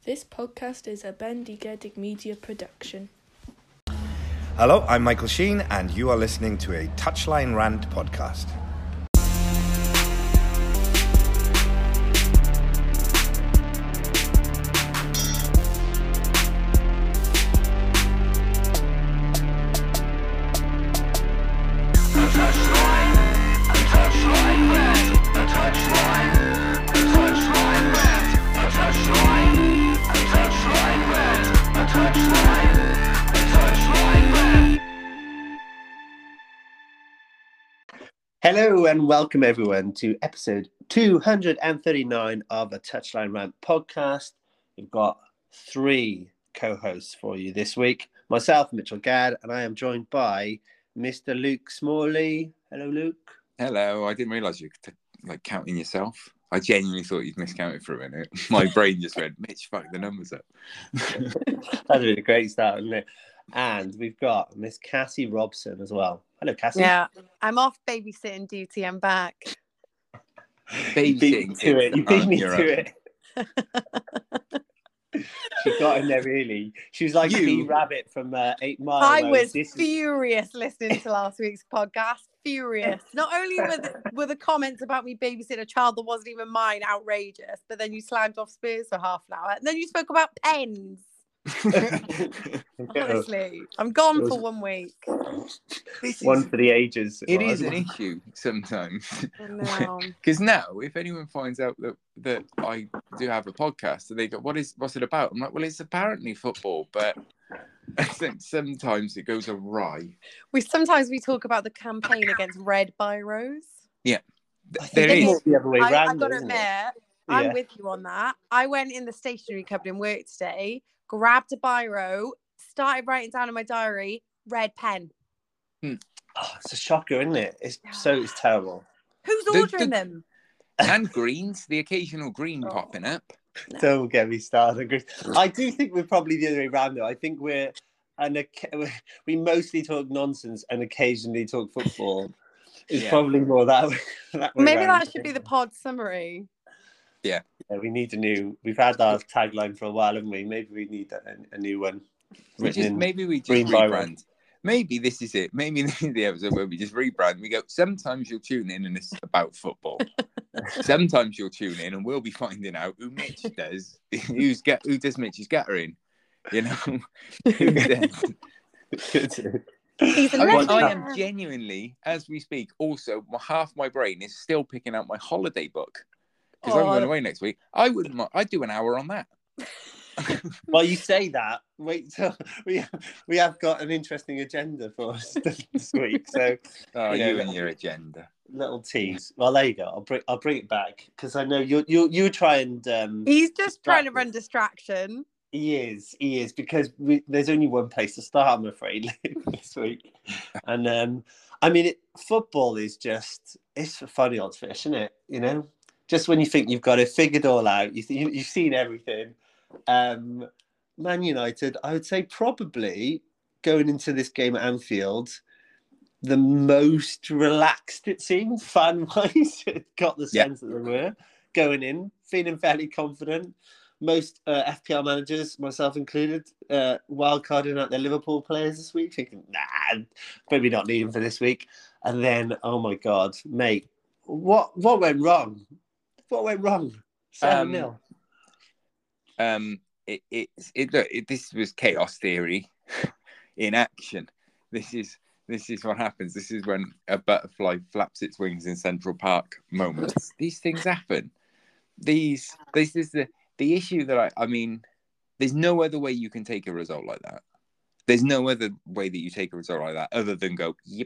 This podcast is a Bendigedig Media production. Hello, I'm Michael Sheen, and you are listening to a Touchline Rant podcast. Hello and welcome everyone to episode 239 of a Touchline Rant podcast. We've got three co-hosts for you this week. Myself, Mitchell Gadd, and I am joined by Mr. Luke Smalley. Hello, Luke. Hello. I didn't realise you could counting yourself. I genuinely thought you'd miscounted for a minute. My brain just went, Mitch, fuck the numbers up. That'd been a great start, wouldn't it? And we've got Miss Cassie Robson as well. Hello, Cassie. Yeah, I'm off babysitting duty. I'm back. Babysitting to it. You beat me to it. She got in there really. She was like the rabbit from 8 Mile. I was furious listening to last week's podcast. Furious. Not only were the comments about me babysitting a child that wasn't even mine outrageous, but then you slagged off Spurs for half an hour, and then you spoke about pens. Honestly, I'm gone for 1 week. One for the ages. It is an issue sometimes. Because now, if anyone finds out that I do have a podcast, and they go, "What's it about?" I'm like, "Well, it's apparently football, but I think sometimes it goes awry." Sometimes we talk about the campaign against red biros. Yeah, there is the other way around. I've got to admit, I'm with you on that. I went in the stationery cupboard in work today, grabbed a biro, started writing down in my diary, red pen. Oh, it's a shocker, isn't it? It's terrible. Who's ordering them? And greens, the occasional green popping up. No. Don't get me started. I do think we're probably the other way around, though. I think we mostly talk nonsense and occasionally talk football. It's probably more that way. Maybe that should be the pod summary. Yeah, we need a new. We've had our tagline for a while, haven't we? Maybe we need a new one. Maybe we just rebrand. Maybe this is it. Maybe this is the episode where we just rebrand. We go, sometimes you'll tune in and it's about football. Sometimes you'll tune in and we'll be finding out who Mitch does. Who does Mitch's gathering? You know? Who does? I am genuinely, as we speak, also, half my brain is still picking out my holiday book. Because I'm going away next week. I'd do an hour on that. Well, you say that. Wait till we have got an interesting agenda for us this week. So, you and your agenda. Little tease. Well, there you go. I'll bring it back because I know you try and. He's just trying to run distraction. He is because there's only one place to start, I'm afraid, this week. And football is it's a funny old fish, isn't it? You know. Just when you think you've got it figured all out, you've seen everything. Man United, I would say probably going into this game at Anfield, the most relaxed it seemed, fan-wise. It got the sense that they were going in, feeling fairly confident. Most FPL managers, myself included, wildcarding out their Liverpool players this week, thinking, maybe not need them for this week. And then, oh my God, mate, what went wrong? What went wrong? 7-0. This was chaos theory in action. This is what happens. This is when a butterfly flaps its wings in Central Park moments. These things happen. This is the issue that I mean, there's no other way you can take a result like that. There's no other way that you take a result like that other than go, yep.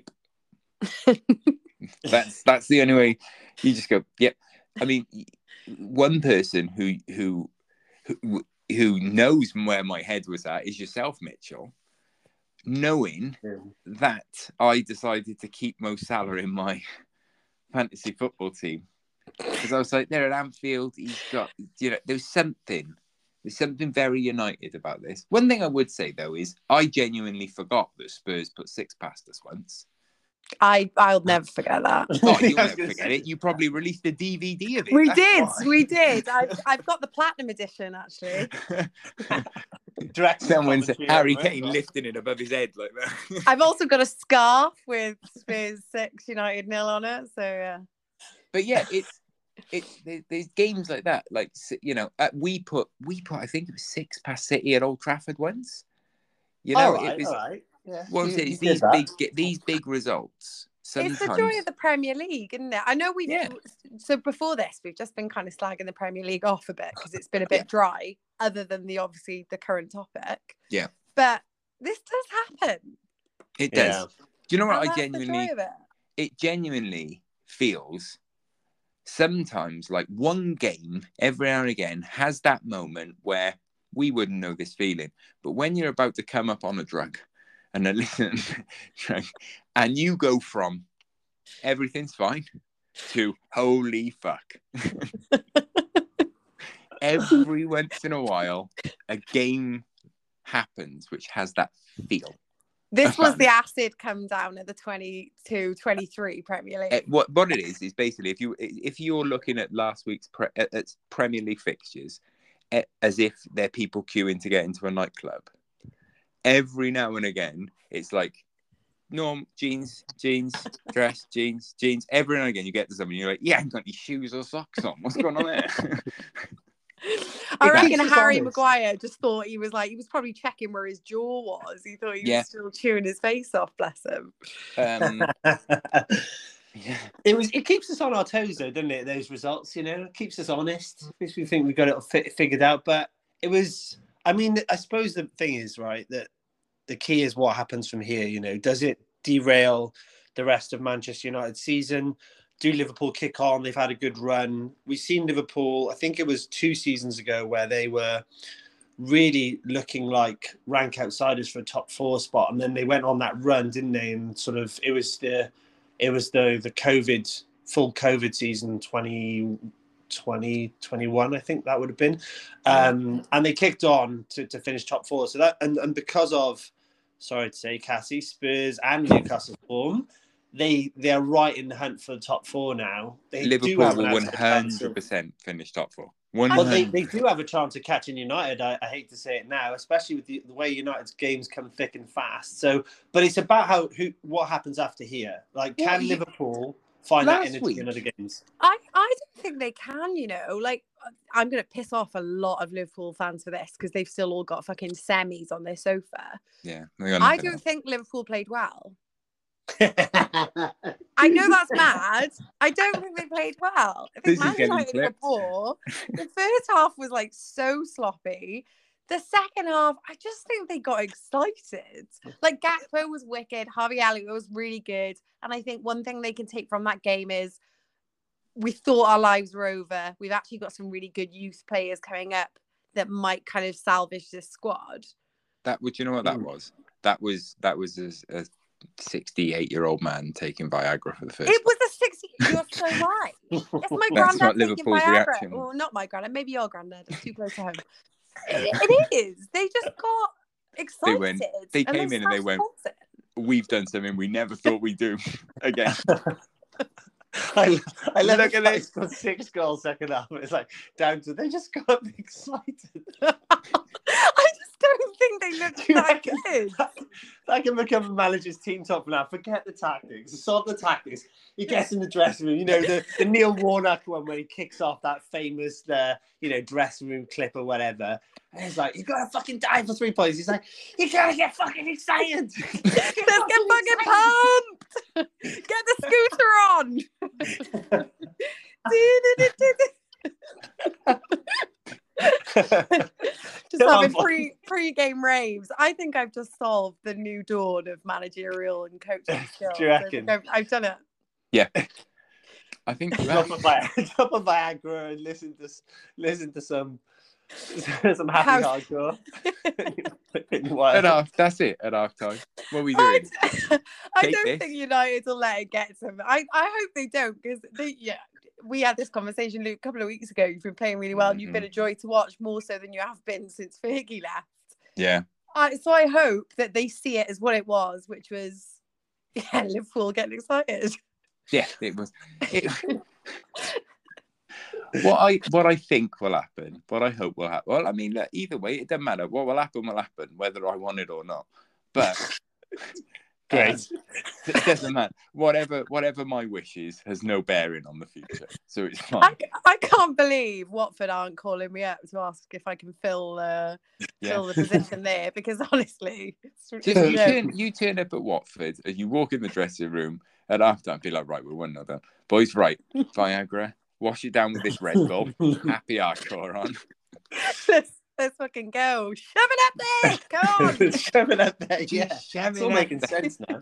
That's the only way. You just go, yep. I mean, one person who knows where my head was at is yourself, Mitchell. Knowing that I decided to keep Mo Salah in my fantasy football team because I was like, there at Anfield, he's got, there's something very United about this. One thing I would say though is I genuinely forgot that Spurs put 6 past us once. I'll never forget that. Oh, you'll never forget it. You probably released a DVD of it. We that's did. why. We did. I've got the platinum edition actually. Direct Someone said commentary Harry over it. Kane lifting it above his head like that. I've also got a scarf with Spurs 6 United 0 on it. So yeah. But yeah, there's games like that. Like, you know, we put I think it was 6 past City at Old Trafford once. You know, all right, it was. all right. Yeah. Well, You it's did that. these big results. Sometimes It's the joy of the Premier League, isn't it? I know we've Yeah. so before this we've just been kind of slagging the Premier League off a bit because it's been a bit dry, other than obviously the current topic. Yeah. But this does happen. It does. Yeah. Do you know what And I that's the genuinely? joy of it. It genuinely feels sometimes like one game every now and again has that moment where we wouldn't know this feeling, but when you're about to come up on a drug and then listen and you go from everything's fine to holy fuck. Every once in a while a game happens which has that feel. This was the acid come down at the 22-23 Premier League. What it is basically if you're looking at last week's Premier League fixtures as if they're people queuing to get into a nightclub, every now and again it's like norm jeans, dress, jeans. Every now and again you get to something, you're like, yeah, I haven't got any shoes or socks on. What's going on there? I reckon keeps us Harry honest. Maguire just thought he was probably checking where his jaw was. He thought he was still chewing his face off, bless him. Yeah. It keeps us on our toes though, doesn't it? Those results, you know, it keeps us honest. Makes me think we got it figured out. But it was, I mean, I suppose the thing is, right, that the key is what happens from here. You know, does it derail the rest of Manchester United's season? Do Liverpool kick on? They've had a good run. We've seen Liverpool, I think it was 2 seasons ago, where they were really looking like rank outsiders for a top 4 spot, and then they went on that run, didn't they? And sort of it was the COVID full COVID season 2021, I think that would have been, and they kicked on to finish top 4. So that and because of, sorry to say, Cassie, Spurs and Newcastle form, they are right in the hunt for the top 4 now. Liverpool will 100% finish top 4. Well, they do have a chance of catching United. I hate to say it now, especially with the way United's games come thick and fast. So, but it's about what happens after here. Like, can Liverpool find that energy in other games? I don't think they can. You know, like, I'm going to piss off a lot of Liverpool fans for this because they've still all got fucking semis on their sofa. Yeah, I don't think Liverpool played well. I know that's mad. I don't think they played well. I think Man United were poor. The first half was like so sloppy. The second half, I just think they got excited. Like, Gakpo was wicked. Harvey Elliott was really good. And I think one thing they can take from that game is we thought our lives were over. We've actually got some really good youth players coming up that might kind of salvage this squad. Would you know what that was? That was a 68-year-old man taking Viagra for the first time. It was a 60. You're so right. It's my That's granddad not taking Liverpool's Viagra. reaction. Well, not my granddad. Maybe your granddad. It's too close to home. It is. They just got excited. They came in and they went, we've done something we never thought we'd do again. I love it. They scored 6 goals second half. It's like down to they just got excited. I just don't think they looked that good. That can become a manager's team top now. Forget the tactics. Sort the tactics. He gets in the dressing room. You know, the Neil Warnock one where he kicks off that famous, dressing room clip or whatever. And he's like, you got to fucking die for 3 points. He's like, you got to get fucking excited. Let's get fucking pumped. Get the scooter on. Just having pre-game raves. I think I've just solved the new dawn of managerial and coaching skills. Do you reckon? I've done it. Yeah. I think drop a Viagra and listen to some happy hardcore. That's it at half time. What are we doing? I don't think United will let it get to them. I hope they don't, because we had this conversation, Luke, a couple of weeks ago. You've been playing really well. Mm-hmm. You've been a joy to watch more so than you have been since Fergie left. Yeah. So I hope that they see it as what it was, which was Yeah, Liverpool getting excited. Yeah, it was. What I think will happen, what I hope will happen. Well, I mean, look, either way, it doesn't matter. What will happen, whether I want it or not. But Great. it doesn't matter. Whatever my wish is has no bearing on the future, so it's fine. I can't believe Watford aren't calling me up to ask if I can fill the position there, because honestly, You turn up at Watford and you walk in the dressing room at half-time, be like, right, we're 1-0 boys, right, Viagra, wash it down with this Red Bull, happy hardcore on. Let's fucking go. Shove it up there. Come on. Shove it up there. Yeah. It's all making sense now.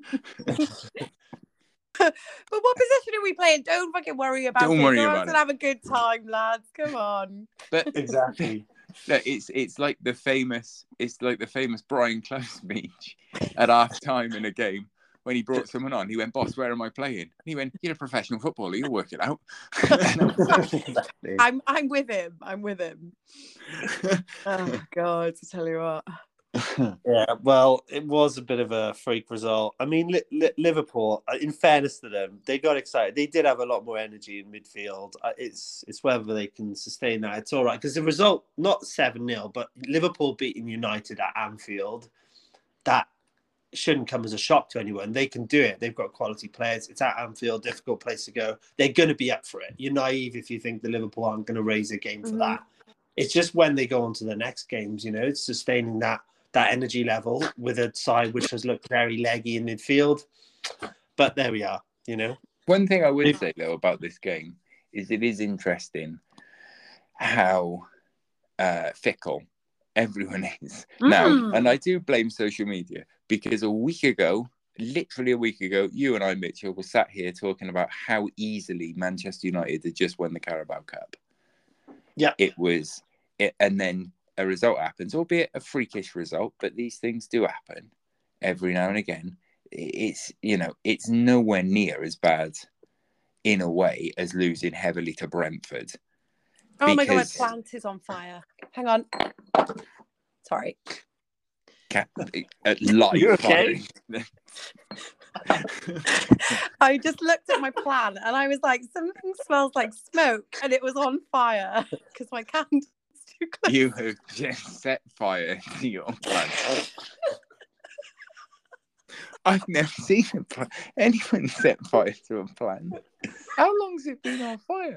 But what position are we playing? Don't fucking worry about it. Go out and have a good time, lads. Come on. But exactly. It's like the famous Brian Close speech at half time in a game when he brought someone on. He went, "Boss, where am I playing?" And he went, "You're a professional footballer. You'll work it out." Exactly. I'm with him. Oh God, to tell you what. Yeah, well, it was a bit of a freak result. I mean, Liverpool, in fairness to them, they got excited. They did have a lot more energy in midfield. It's whether they can sustain that. It's all right, because the result, not 7-0, but Liverpool beating United at Anfield, that shouldn't come as a shock to anyone. They can do it. They've got quality players. It's at Anfield, difficult place to go. They're going to be up for it. You're naive if you think the Liverpool aren't going to raise a game for that. It's just when they go on to the next games, it's sustaining that energy level with a side which has looked very leggy in midfield. But there we are, One thing I would say, though, about this game is it is interesting how fickle everyone is now. And I do blame social media, because literally a week ago, you and I, Mitchell, were sat here talking about how easily Manchester United had just won the Carabao Cup. Yeah. And then a result happens, albeit a freakish result, but these things do happen every now and again. It's nowhere near as bad in a way as losing heavily to Brentford. Oh my God, my plant is on fire. Hang on. Sorry. Live. You okay? I just looked at my plant and I was like, something smells like smoke, and it was on fire because my candle's too close. You have just set fire to your plant. I've never seen anyone set fire to a plant. How long's it been on fire?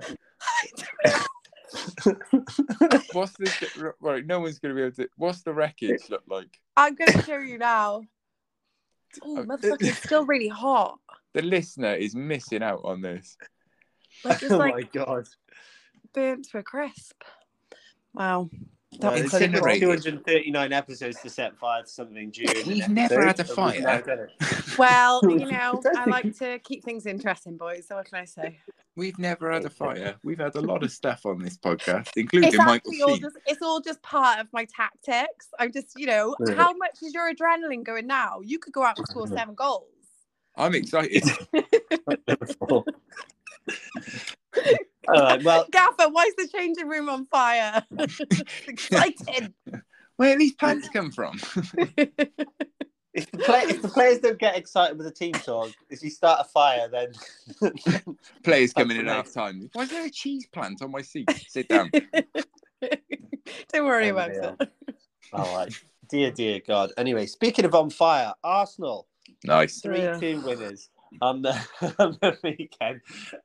What's the right? No one's going to be able to. What's the wreckage look like? I'm going to show you now. Oh, motherfucker, it's still really hot. The listener is missing out on this. Like, it's my God, burnt to a crisp. Wow. It's 239 episodes to set fire to something, June. We've never had a fire. Well, I like to keep things interesting, boys. So what can I say? We've never had a fire. We've had a lot of stuff on this podcast, including Michael Sheen. It's all just part of my tactics. I'm just, how much is your adrenaline going now? You could go out and score 7 goals. I'm excited. All right, well, Gaffer, why is the changing room on fire? It's exciting. Where do these plants come from? If the players don't get excited with the team talk, if you start a fire, then players coming in half time. Why is there a cheese plant on my seat? Sit down. Don't worry about it. All right. Dear God. Anyway, speaking of on fire, Arsenal. Nice. 3-2 winners on the weekend.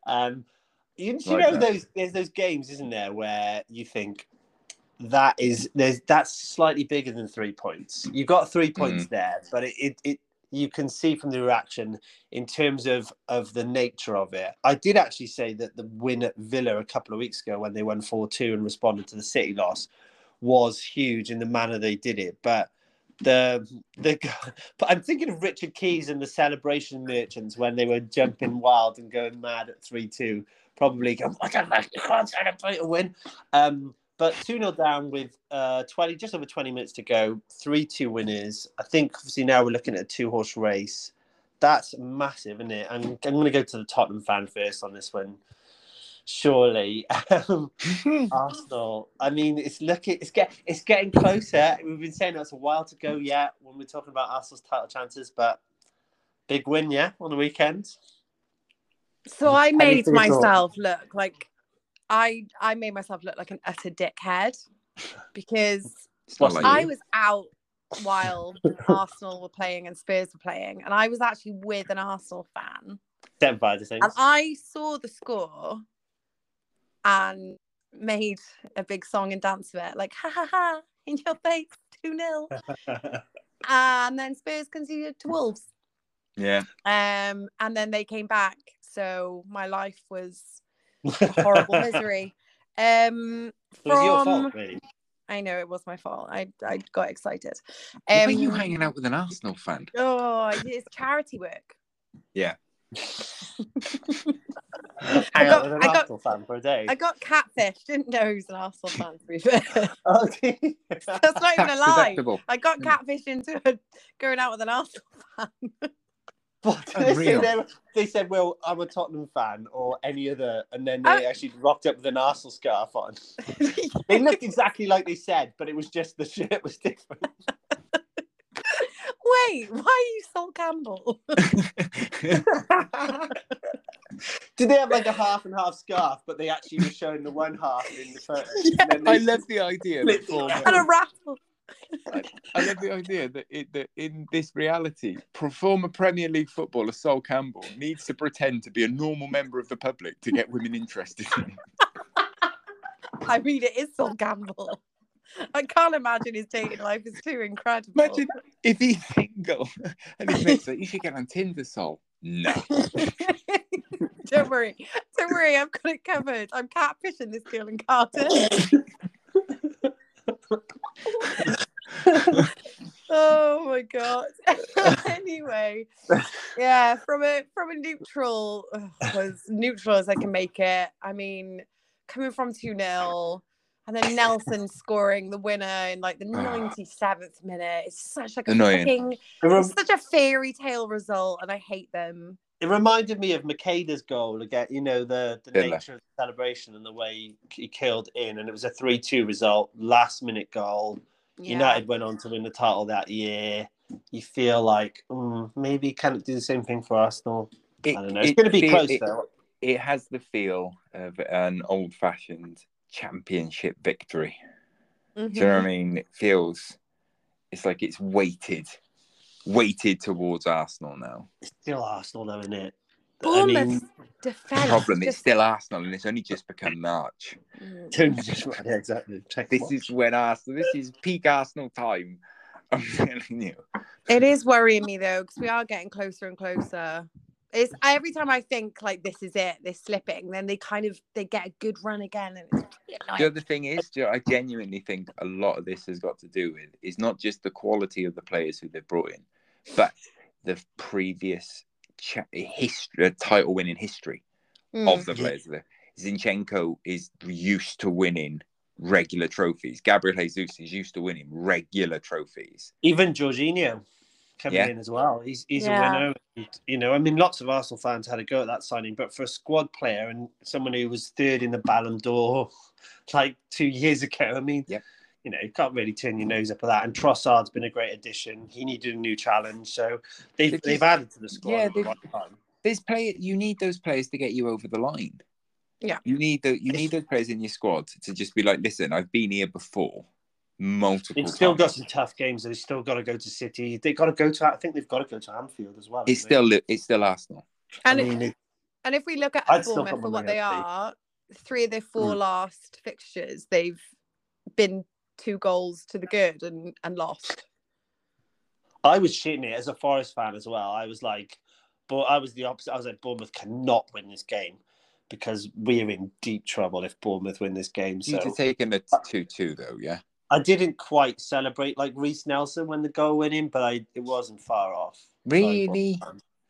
There's those games, isn't there, where you think that's slightly bigger than 3 points. You got 3 points there, but it you can see from the reaction in terms of the nature of it. I did actually say that the win at Villa a couple of weeks ago when they won 4-2 and responded to the City loss was huge in the manner they did it. But but I'm thinking of Richard Keys and the Celebration Merchants when they were jumping wild and going mad at 3-2. Probably go, what the fuck, you can't celebrate a win. But 2-0 down with just over 20 minutes to go, 3-2 winners. I think obviously now we're looking at a 2-horse race. That's massive, isn't it? I'm going to go to the Tottenham fan first on this one. Surely, Arsenal. I mean, it's getting closer. We've been saying that's a while to go yet when we're talking about Arsenal's title chances, but Big win, yeah, on the weekend. So I made Anything at all? myself look like I made myself look like an utter dickhead because It's not like I you. was out while Arsenal were playing and Spurs were playing, and I was actually with an Arsenal fan, Them by the things. and I saw the score and made a big song and dance of it, like ha ha ha in your face, 2-0, and then Spurs conceded to Wolves. Yeah. And then they came back, so my life was a horrible misery. It was your fault, really. I know it was my fault. I got excited. Why are you hanging out with an Arsenal fan? Oh, it's charity work. Yeah. Hang out with an Arsenal fan for a day. I got catfish. Didn't know he was an Arsenal fan, to be fair. Okay. That's not even a That's lie. deductible. I got catfish into going out with an Arsenal fan. What did they say? They said, well, I'm a Tottenham fan or any other, and then they actually rocked up with an Arsenal scarf on. They looked exactly like they said, but it was just the shirt was different. Wait, why are you Sol Campbell? Did they have like a half and half scarf, but they actually were showing the one half in the photo? Yeah. And then they I love the idea that And a raffle. I love the idea that in this reality, former Premier League footballer Sol Campbell needs to pretend to be a normal member of the public to get women interested in him. I mean, it is Sol Campbell. I can't imagine his dating life is too incredible. Imagine if he's single and his mate's like, you should get on Tinder, Sol. No. Don't worry, I've got it covered. I'm catfishing this girl in Carter. Oh my god. Anyway, yeah, from a neutral, as neutral as I can make it. I mean, coming from 2-0 and then Nelson scoring the winner in like the 97th minute. It's such like a Annoying. it's such a fairy tale result, and I hate them. It reminded me of Makeda's goal again, you know, the Villa. nature of the celebration and the way he killed in, and it was a 3-2 result, last minute goal. Yeah. United went on to win the title that year. You feel like maybe can it do the same thing for Arsenal? I don't know. It's going to be close though. It has the feel of an old-fashioned championship victory. Mm-hmm. Do you know what I mean? It feels, it's like it's weighted towards Arsenal now. It's still Arsenal though, isn't it? Bournemouth The defense. problem, it's still Arsenal and it's only just become March. Yeah, exactly. This is peak Arsenal time. I'm telling you. It is worrying me though, because we are getting closer and closer. It's every time I think like this is it, they're slipping, then they get a good run again, and it's pretty annoying. The other thing is, I genuinely think a lot of this has got to do with is not just the quality of the players who they've brought in, but the previous title-winning history of the players. Zinchenko is used to winning regular trophies. Gabriel Jesus is used to winning regular trophies. Even Jorginho coming in as well. He's a winner. And, you know, I mean, lots of Arsenal fans had a go at that signing, but for a squad player and someone who was third in the Ballon d'Or like 2 years ago, I mean, you know, you can't really turn your nose up at that. And Trossard's been a great addition. He needed a new challenge, so they've added to the squad at the right time. You need those players to get you over the line. Yeah, you need those players in your squad to just be like, listen, I've been here before. Multiple They've still times. got some tough games. They've still got to go to City. They've got to go to. I think they've got to go to Anfield as well. It's still Arsenal. and I mean, and if we look at I'd still Bournemouth put for my what money they on are, 3 of their 4 last fixtures, they've been 2 goals to the good and lost. I was shitting it as a Forest fan as well. I was like, but I was the opposite. I was like, Bournemouth cannot win this game because we're in deep trouble if Bournemouth win this game. So You'd have taken a 2-2 though, yeah. I didn't quite celebrate like Reece Nelson when the goal went in, but it wasn't far off. Really?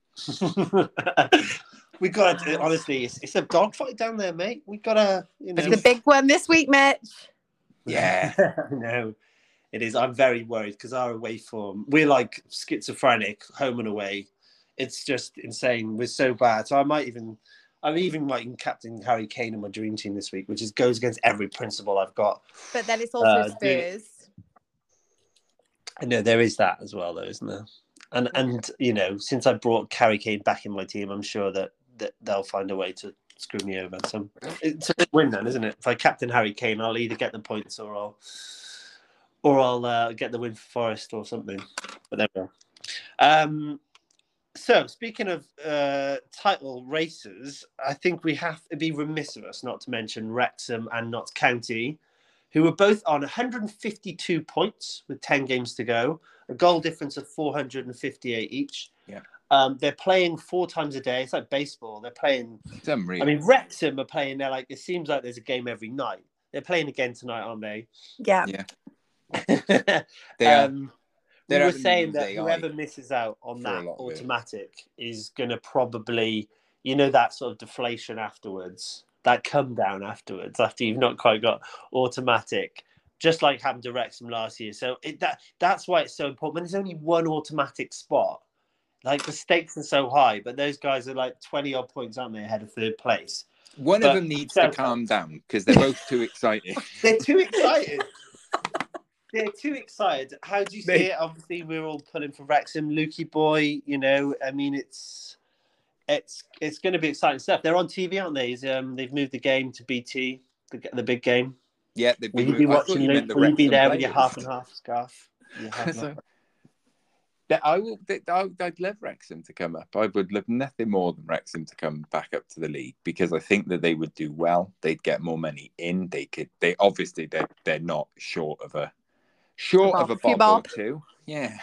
We got to, honestly, it's a dogfight down there, mate. We got to, you know. It's the big one this week, Mitch. Yeah. No, it is. I'm very worried because our away form, we're like schizophrenic, home and away. It's just insane. We're so bad. So I even might captain Harry Kane in my dream team this week, which goes against every principle I've got. But then it's also Spurs. I know there is that as well, though, isn't there? And you know, since I brought Harry Kane back in my team, I'm sure that they'll find a way to screw me over. So it's a win then, isn't it? If I captain Harry Kane, I'll either get the points or I'll get the win for Forest or something. But there we go. So speaking of title races, I think it'd be remiss of us not to mention Wrexham and Notts County, who were both on 152 points with 10 games to go, a goal difference of 458 each. Yeah. They're playing 4 times a day. It's like baseball. They're playing. I mean, Wrexham are playing. They're like, it seems like there's a game every night. They're playing again tonight, aren't they? Yeah. They are. We were saying that whoever misses out on that automatic is going to probably, you know, that sort of deflation afterwards, that come down afterwards, after you've not quite got automatic, just like happened to Wrexham last year. So that's why it's so important. When there's only one automatic spot, like the stakes are so high, but those guys are like 20 odd points, aren't they, ahead of third place? One of them needs to calm down because they're both too excited. They're too excited. They're too excited. How do you see it? Obviously, we're all pulling for Wrexham. Lukey boy, you know, I mean, it's going to be exciting stuff. They're on TV, aren't they? They've moved the game to BT, the big game. Yeah, they've been. Will you be watching? Will you be there with your half and half scarf? I will. I'd love Wrexham to come up. I would love nothing more than Wrexham to come back up to the league because I think that they would do well. They'd get more money in. They obviously they're not short of a bob or two. Yeah,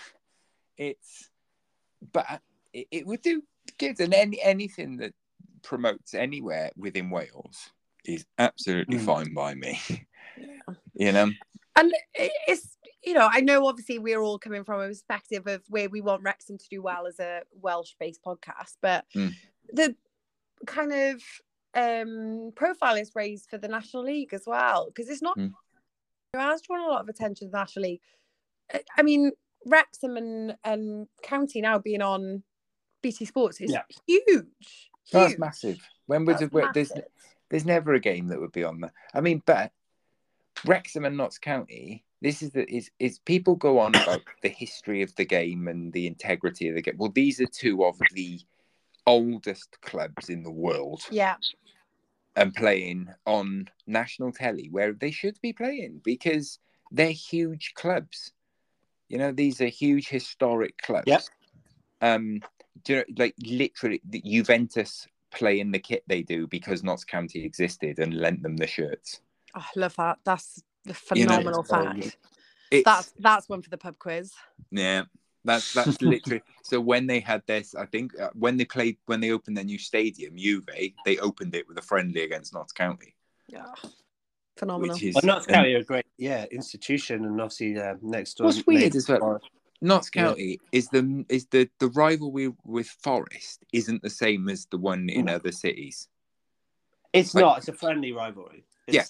but it would do good, and anything that promotes anywhere within Wales is absolutely fine by me. Yeah. You know, and it's, you know, I know obviously we're all coming from a perspective of where we want Wrexham to do well as a Welsh-based podcast, but the kind of profile is raised for the National League as well, because it's not it has drawn a lot of attention to the National League. I mean, Wrexham and County now being on BT Sports is huge. That's massive. There's never a game that would be on there. I mean, but Wrexham and Notts County, this is people go on about the history of the game and the integrity of the game. Well, these are two of the oldest clubs in the world. Yeah. And playing on national telly where they should be playing because they're huge clubs. You know, these are huge historic clubs. Yep. Do you know, like literally the Juventus play in the kit they do because Notts County existed and lent them the shirts. Oh, I love that. That's a phenomenal fact. That's one for the pub quiz. Yeah. That's literally. So when they had this, I think when they opened their new stadium, Juve, they opened it with a friendly against Notts County. Yeah, phenomenal. Notts County are a great, institution, and obviously next door. What's weird as well, Notts County is the rivalry with Forest isn't the same as the one in other cities. It's not. It's a friendly rivalry.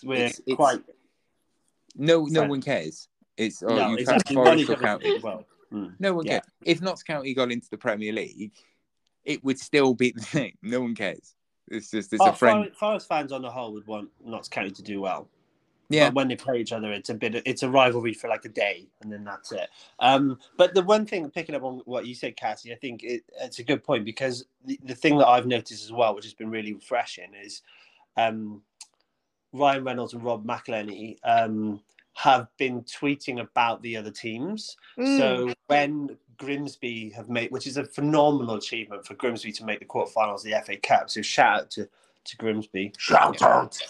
No one cares. It's exactly. Forest or County. Well. No one cares. If Notts County got into the Premier League, it would still be the same. No one cares. It's a friend. Forest fans on the whole would want Notts County to do well. Yeah. But when they play each other, it's a rivalry for like a day, and then that's it. But the one thing, picking up on what you said, Cassie, I think it's a good point, because the thing that I've noticed as well, which has been really refreshing, is Ryan Reynolds and Rob McElhenney have been tweeting about the other teams. So when Grimsby have made, which is a phenomenal achievement for Grimsby to make the quarterfinals of the FA Cup, so shout out to Grimsby. Shout out.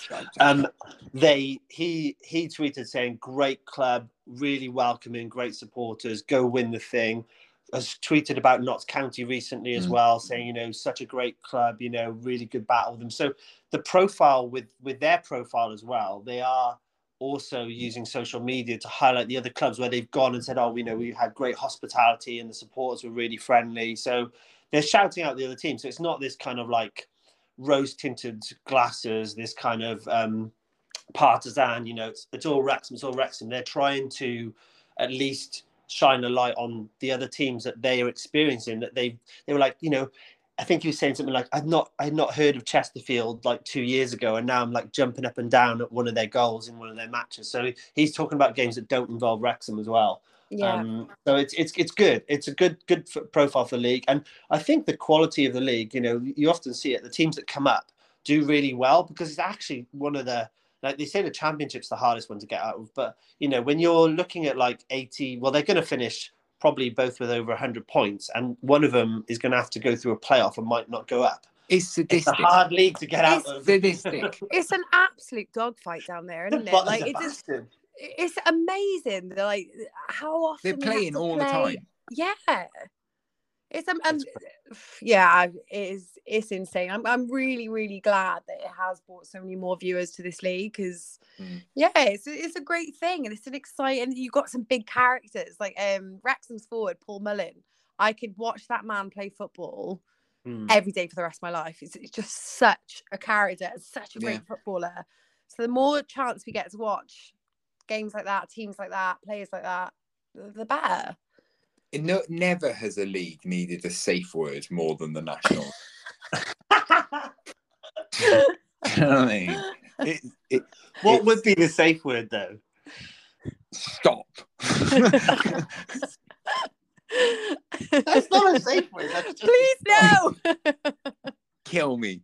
He tweeted saying, great club, really welcoming, great supporters, go win the thing. Has tweeted about Notts County recently as well, saying, such a great club, really good battle with them. So the profile with their profile as well, they are also using social media to highlight the other clubs where they've gone and said, we had great hospitality and the supporters were really friendly. So they're shouting out the other team. So it's not this kind of like rose-tinted glasses, this kind of partisan, it's all Wrexham. They're trying to at least shine a light on the other teams that they are experiencing, that they were like, I think he was saying something like, I'd not heard of Chesterfield like 2 years ago, and now I'm like jumping up and down at one of their goals in one of their matches. So he's talking about games that don't involve Wrexham as well. Yeah. So it's good. It's a good profile for the league, and I think the quality of the league. You know, you often see it. The teams that come up do really well because it's actually one of the, like they say, the Championship's the hardest one to get out of. But you know, when you're looking at like 80, well, they're going to finish probably both with over 100 points, and one of them is going to have to go through a playoff and might not go up. It's sadistic. It's a hard league to get out of. Sadistic. It's an absolute dogfight down there, isn't it? But Like it's amazing. Like how often They're playing all the time. Yeah, it's yeah, it's insane. I'm really, really glad that it has brought so many more viewers to this league because yeah, it's a great thing and it's an exciting. You've got some big characters like Wrexham's forward Paul Mullin. I could watch that man play football every day for the rest of my life. It's just such a character, such a great footballer. So the more chance we get to watch games like that, teams like that, players like that, the better. Never has a league needed a safe word more than the National. Do you know what I mean? What would be the safe word though? Stop. That's not a safe word. That's just Please no. Kill me.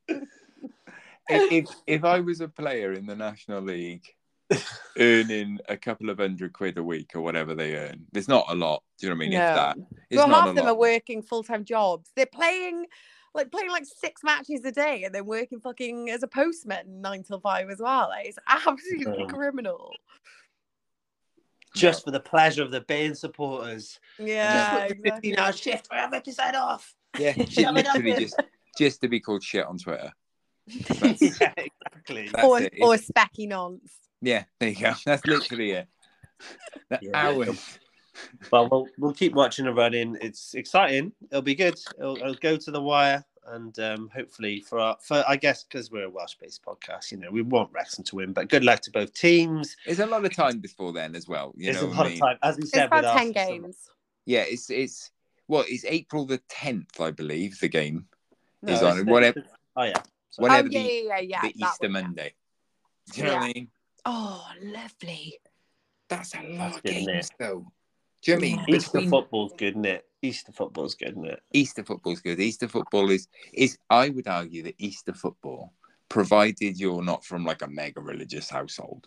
If I was a player in the National League earning a couple of £100 a week or whatever they earn, there's not a lot. Do you know what I mean? No. If that, it's well, not half a of them lot. are working full-time jobs. They're playing like 6 matches a day and then working fucking as a postman 9 till 5 as well. Like, it's absolutely criminal. just for the pleasure of the Bayern supporters. Yeah, Just 15-hour shift for every episode off. Yeah, literally just to be called shit on Twitter. Yeah, exactly. Or it. specky nonce. Yeah, there you go. That's literally it. Hours. Well, we'll keep watching the run-in. It's exciting. It'll be good. It'll go to the wire, and hopefully for I guess because we're a Welsh-based podcast, you know, we want Wrexham to win. But good luck to both teams. There's a lot of time before then as well. You There's know a what lot I mean? of time, as we said. It's about with 10 us, games. Yeah, it's April the 10th, I believe. The game No, is it's on whatever. Oh yeah. Whatever yeah, the Easter Monday. Do you know what I mean? Oh, lovely. That's a lot of good, isn't games, it? though. Do you know what I mean? Easter football's good, isn't it? Easter football's good, isn't it? Easter football's good. Easter football is I would argue that Easter football, provided you're not from like a mega religious household,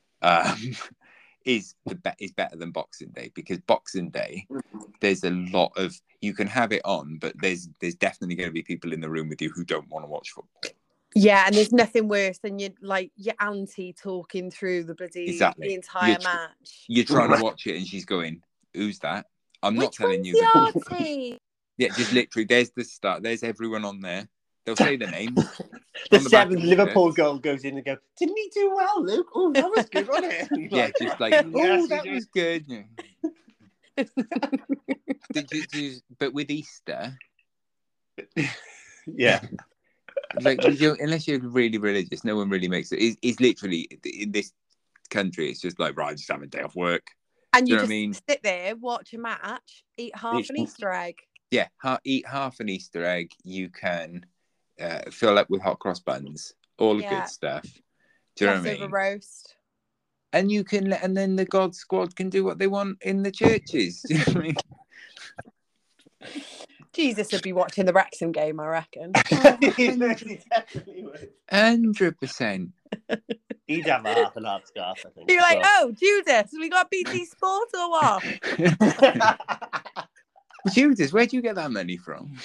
is better than Boxing Day, because Boxing Day, there's a lot of, you can have it on, but there's definitely going to be people in the room with you who don't want to watch football. Yeah, and there's nothing worse than your auntie talking through the Exactly. the entire match. You're trying to watch it and she's going, "Who's that?" I'm not telling you the that. auntie? Yeah, just literally, there's the start. There's everyone on there. They'll say the names. The On the back of 7th the Liverpool shirt. goal goes in and goes, "Didn't he do well, Luke? Oh, that was good, wasn't it?" And you're Yeah, like, just like, "Yes, oh, he that did." was good. But with Easter, Yeah. like, unless you're really religious, no one really makes it. It's literally, in this country, it's just like, right, just have a day off work. And Do you you know just what I mean? sit there, watch a match, eat half an Easter egg. Yeah, eat half an Easter egg. You can fill up with hot cross buns, all the good stuff. Do you know what I Leftover mean? roast. And you can, and then the God Squad can do what they want in the churches. Do you know what I mean? Jesus would be watching the Wrexham game, I reckon. He definitely would. 100%. He'd have a half and half scarf, I think. You're like, as oh, Judas, we got BT Sport or what? well. Judas, where do you get that money from?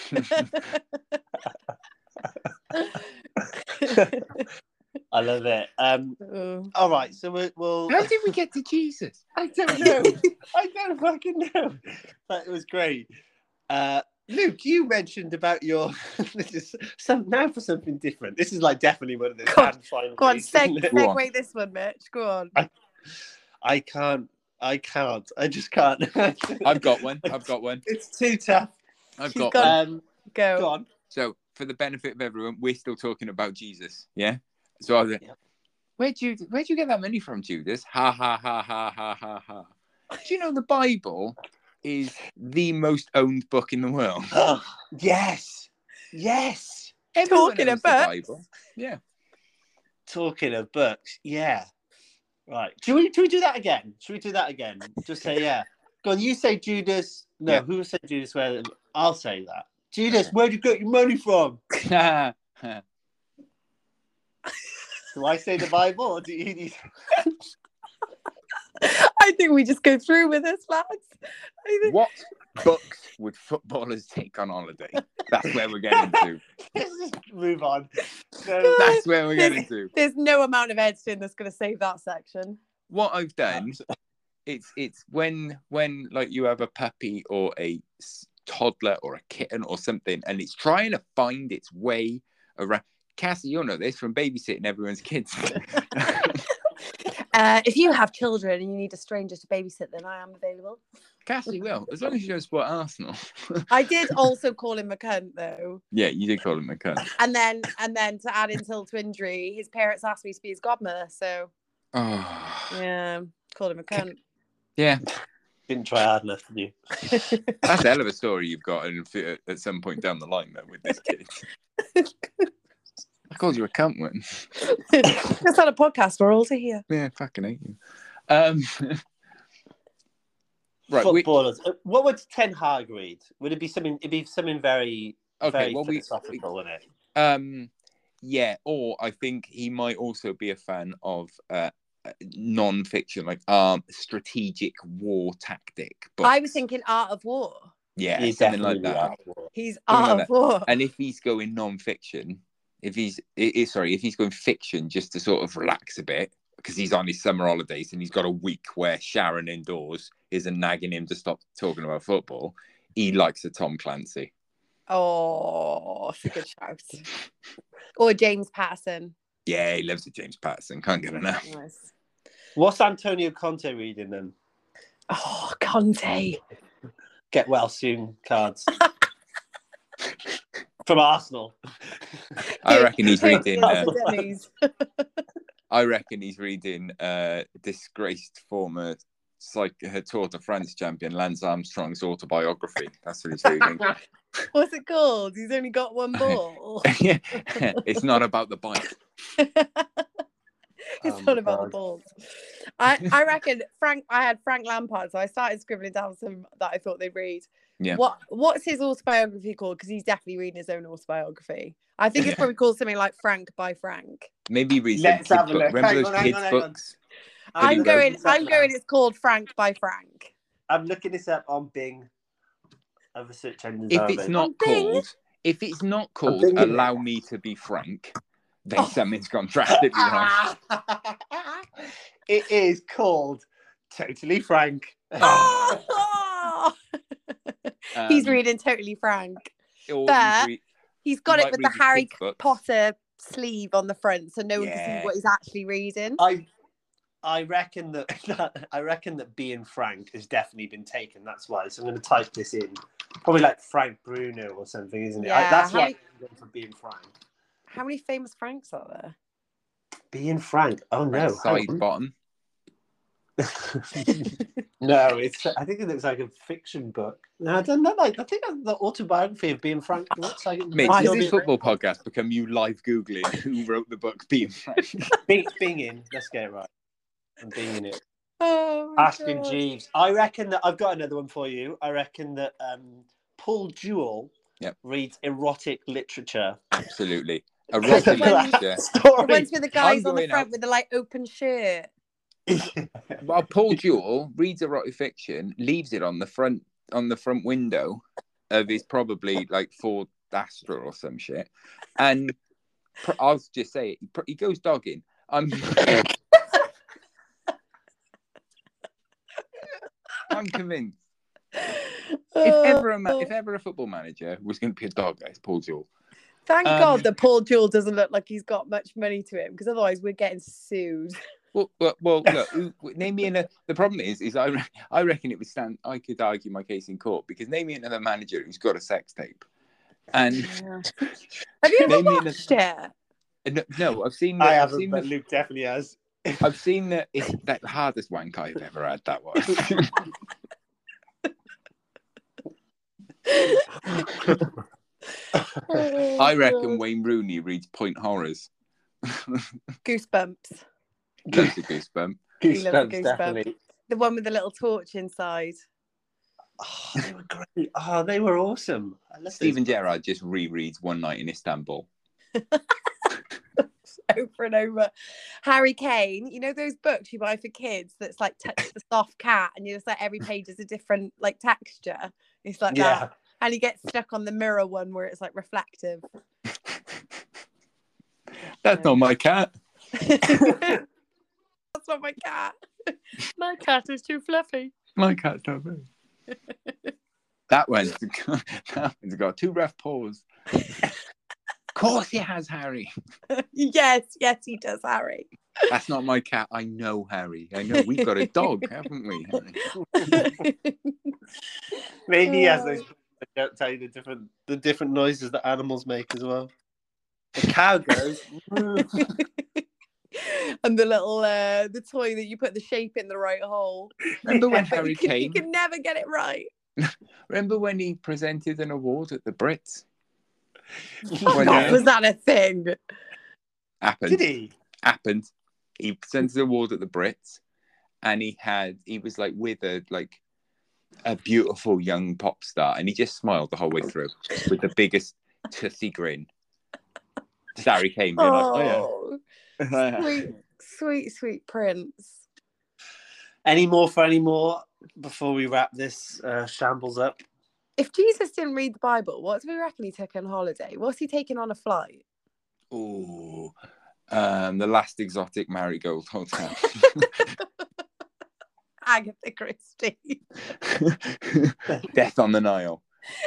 I love it. All right, so we'll. How did we get to Jesus? I don't know. I don't fucking know. But it was great. Luke, you mentioned about your. This is now for something different. This is like definitely one of the fan final. Go on, days, isn't it? segue this one, Mitch. Go on. I can't. I just can't. I've got one. It's too tough. I've She's got got- one. Go. Go on. So, for the benefit of everyone, we're still talking about Jesus. Yeah. So I was like, where'd you get that money from, Judas? Ha ha ha ha ha ha ha. Do you know the Bible is the most owned book in the world? Oh, yes. Yes. Everyone Talking knows of the books. Bible. Yeah. Talking of books, yeah. Right. Should we do that again? Should we do that again? Just say yeah. Go on. You say Judas. No, Yeah. who said Judas? Where? I'll say that. Judas, where'd you get your money from? Do I say the Bible or do you need? I think we just go through with this, lads. What books would footballers take on holiday? That's where we're getting to. Let's just move on. So, That's where we're getting to. There's no amount of editing that's going to save that section. What I've done, it's when like you have a puppy or a toddler or a kitten or something, and it's trying to find its way around. Cassie, you'll know this from babysitting everyone's kids. If you have children and you need a stranger to babysit, then I am available. Cassie will, as long as you don't support Arsenal. I did also call him a cunt, though. Yeah, you did call him a cunt. And then to add insult to injury, his parents asked me to be his godmother. So Oh, yeah, called him a cunt. yeah. didn't try hard enough, did you? That's a hell of a story you've got at some point down the line, though, with this kid. I called you a cunt once. It's not a podcast. We're all to hear. Yeah, I fucking hate you. Right. Footballers. What would Ten Hag read? Would it be something? It'd be something very, very philosophical, wouldn't it? Yeah, or I think he might also be a fan of non-fiction, like strategic war tactic. Books. I was thinking Art of War. Yeah, He's something like definitely that. Art of War. He's Something Art like of War. And if he's going non-fiction, if he's going fiction just to sort of relax a bit, because he's on his summer holidays and he's got a week where Sharon indoors isn't nagging him to stop talking about football, he likes a Tom Clancy. Oh, it's a good shout. Or James Patterson. Yeah, he loves a James Patterson. Can't get enough. Nice. What's Antonio Conte reading then? Oh, Conte. Get well soon cards. From Arsenal. I reckon he's reading. I I reckon he's reading disgraced former Tour de France champion Lance Armstrong's autobiography. That's what he's reading. What's it called? He's only got one ball. Yeah, it's not about the bike. It's not about the balls. I reckon I had Frank Lampard, so I started scribbling down some that I thought they'd read. Yeah. What's his autobiography called? Because he's definitely reading his own autobiography. I think it's probably called something like Frank by Frank. Maybe read some Let's kids' have a book. look. Remember Hang those on, kids' hang on. books? I'm going. Now. It's called Frank by Frank. I'm looking this up on Bing. Other search engines. If it's not called Allow Me to Be Frank, then something's gone drastically wrong. It is called Totally Frank. Oh! He's reading Totally Frank. But he's got it with the Harry Potter sleeve on the front, so no one can see what he's actually reading. I reckon that being Frank has definitely been taken. That's why. So I'm going to type this in. Probably like Frank Bruno or something, isn't it? Yeah, That's why I'm going for being Frank. How many famous Franks are there? Being Frank. Oh no. Side bottom. No, I think it looks like a fiction book. No, I don't know. I think the autobiography of Being Frank looks like. Mate, does this football podcast become you live googling who wrote the book Being Frank? Binging. Let's get it right. I'm binging it. Oh, Ashton Jeeves. I reckon that I've got another one for you. I reckon that Paul Jewell reads erotic literature. Absolutely. Erotic literature. The ones with the guys on the front with the open shirt. Well, Paul Jewell reads erotic fiction, leaves it on the front window of his probably Ford Astra or some shit, and I'll just say it. He goes dogging. I'm convinced. If ever a football manager was going to be a dog, it's Paul Jewell. Thank God that Paul Jewell doesn't look like he's got much money to him, because otherwise we're getting sued. Well, look. Name me another. The problem is I reckon it would stand. I could argue my case in court, because name me another manager who's got a sex tape. And have you ever watched it? No, I've seen. I haven't, but Luke definitely has. I've seen that. It's the hardest wank I've ever had. That was. I reckon Wayne Rooney reads Point Horrors. Goosebumps. Loves a goosebump. He loves a Goosebumps, goosebump. definitely. The one with the little torch inside. Oh, they were great. Oh, they were awesome. I love Stephen those books. Gerrard just rereads One Night in Istanbul. Over and over. Harry Kane, you know those books you buy for kids that's like Touch the Soft Cat, and you just like every page is a different like texture. It's like Yeah. that. And he gets stuck on the mirror one where it's like reflective. That's not my cat. That's not my cat. My cat is too fluffy. My cat's not me. That one's got 2 rough paws. Of course he has, Harry. Yes, he does, Harry. That's not my cat. I know, Harry. I know. We've got a dog, haven't we, Harry? Maybe he has those books that don't tell you the different noises that animals make as well. The cow goes. And the little the toy that you put the shape in the right hole. Remember when But Harry you Kane? can never get it right. Remember when he presented an award at the Brits? Oh, When, God, was that a thing? happened. Did he? Happened. He presented an award at the Brits, and he was like with a beautiful young pop star, and he just smiled the whole way through with the biggest toothy grin. Just Harry Kane being like, "Oh yeah." Sweet Prince. Any more before we wrap this shambles up? If Jesus didn't read the Bible, what do we reckon he took on holiday? What's he taking on a flight? Oh, the Last Exotic Marigold Hotel. Agatha Christie. Death on the Nile.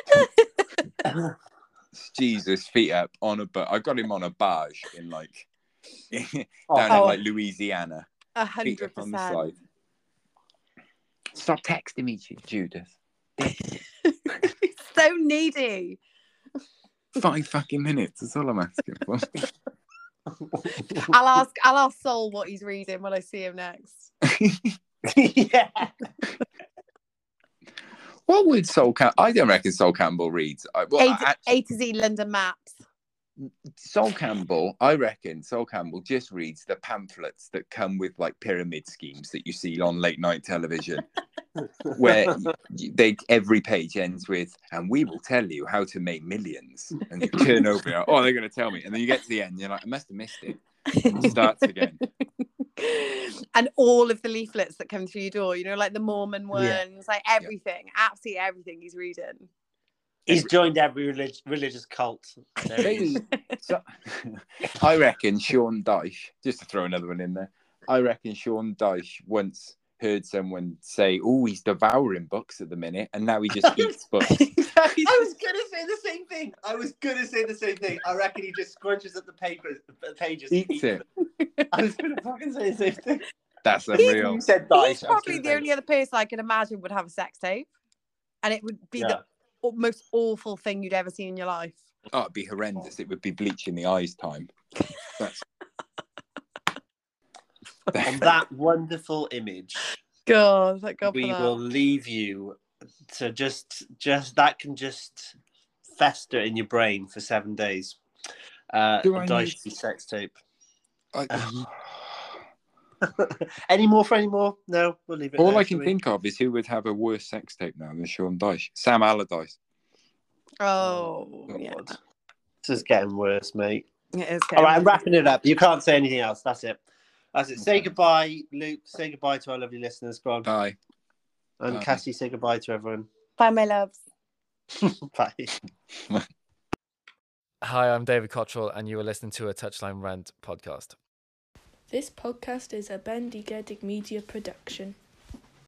Jesus, feet up on a boat. I got him on a barge in like down in like Louisiana. 100%. On the side. Stop texting me, Judith. He's so needy. 5 fucking minutes. That's all I'm asking for. I'll ask Sol what he's reading when I see him next. Yeah. What would Sol Campbell? I don't reckon Sol Campbell reads. A to Z London maps. Sol Campbell, I reckon Sol Campbell just reads the pamphlets that come with like pyramid schemes that you see on late night television, where every page ends with, and we will tell you how to make millions. And you turn over, you're like, oh, they're going to tell me. And then you get to the end, you're like, I must have missed it. And it starts again. And all of the leaflets that come through your door, you know, like the Mormon ones, like everything, absolutely everything he's reading. He's joined every religious cult. So, I reckon Sean Dyche, just to throw another one in there, I reckon Sean Dyche once heard someone say, oh, he's devouring books at the minute, and now he just eats books. I was going to say the same thing. I reckon he just scrunches at the pages. Eats it. I was going to fucking say the same thing. That's unreal. You said Dyche. He's probably the only other person I can imagine would have a sex tape. And it would be the most awful thing you'd ever see in your life. Oh, it'd be horrendous. It would be bleach in the eyes time. On that wonderful image, God, thank God we for that. will leave you to just that can just fester in your brain for 7 days. Dyche sex tape. Any more? No, we'll leave it. All I can think of is who would have a worse sex tape now than Sean Dyche. Sam Allardyce. Oh, yeah. This is getting worse, mate. It is. All right, I'm wrapping it up. You can't say anything else. That's it. Say goodbye, Luke. Say goodbye to our lovely listeners. Go on. Bye. And Bye. Cassie, say goodbye to everyone. Bye, my loves. Bye. Hi, I'm David Cottrell, and you are listening to a Touchline Rant podcast. This podcast is a Bendigedig Media production.